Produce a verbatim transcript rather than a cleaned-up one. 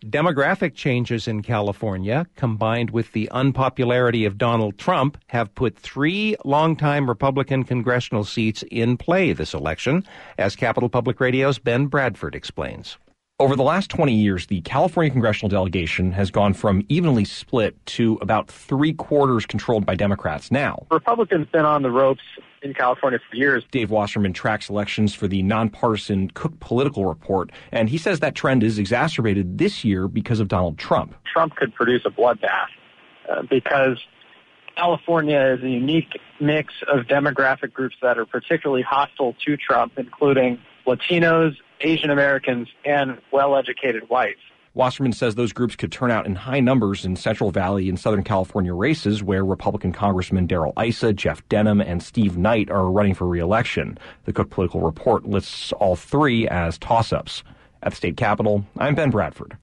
Demographic changes in California, combined with the unpopularity of Donald Trump, have put three longtime Republican congressional seats in play this election, as Capital Public Radio's Ben Bradford explains. Over the last twenty years, the California congressional delegation has gone from evenly split to about three-quarters controlled by Democrats now. Republicans have been on the ropes in California for years. Dave Wasserman tracks elections for the nonpartisan Cook Political Report, and he says that trend is exacerbated this year because of Donald Trump. Trump could produce a bloodbath uh, because California is a unique mix of demographic groups that are particularly hostile to Trump, including Latinos, Asian Americans, and well-educated whites. Wasserman says those groups could turn out in high numbers in Central Valley and Southern California races where Republican Congressmen Darrell Issa, Jeff Denham, and Steve Knight are running for re-election. The Cook Political Report lists all three as toss-ups. At the state capitol, I'm Ben Bradford.